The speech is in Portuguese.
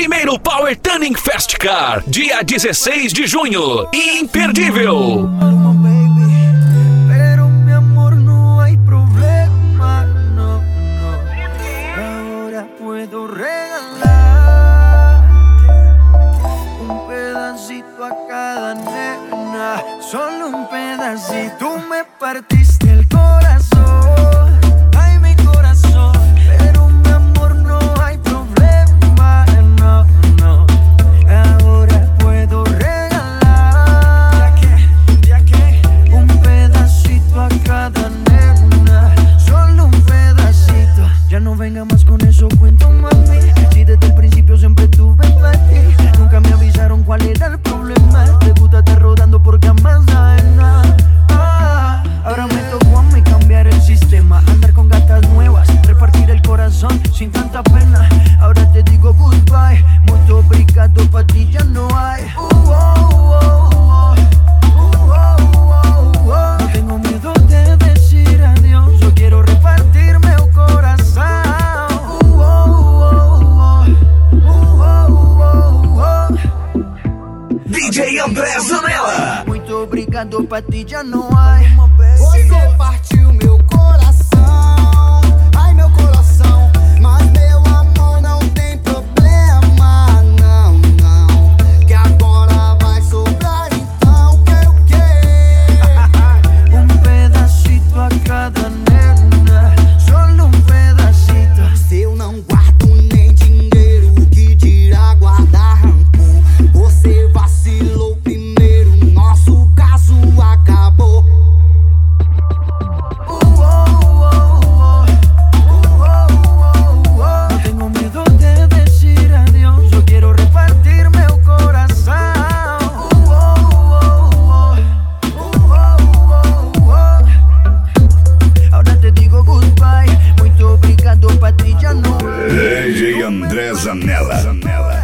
Primeiro Power Tuning Fast Car, dia 16 de junho. Imperdível. Pero mi amor, no hay problema, no, no. Ahora puedo regalar un pedacito a cada nena, solo un pedacito. Tú me partiste el corazón, ay mi corazón. Pero mi amor, no hay problema, no, no. Ahora puedo regalar un pedacito a cada nena, solo un pedacito. Ya no venga más con eso, cuento mami. Si desde el principio siempre tuve para ti, nunca me avisaron cuál era el problema. Te gusta estar rodando por camas ajenas. Ahora me tocó a mí cambiar el sistema, andar con gatas nuevas, repartir el corazón sin tanta pena. Ahora te digo goodbye, muito obrigado, pa' ti ya no hay. No tengo miedo de decir adiós, yo quiero repartirme el corazón. DJ André Zanella. Muito obrigado, pa' ti já não hay. Você partiu meu coração, ai meu coração. Mas meu amor, não tem problema, não, não. Que agora vai sobrar então, o que? Um pedacito a cada nena, solo um pedacito. Se eu não guardo nem dinheiro, que dirá guardar rancor? Você vacilou primeiro, nosso caso acabou. No tengo miedo de decir adiós, yo quiero repartirme el corazón. Ahora te digo goodbye, muito obrigado, pa' ti já não. DJ André Zanella.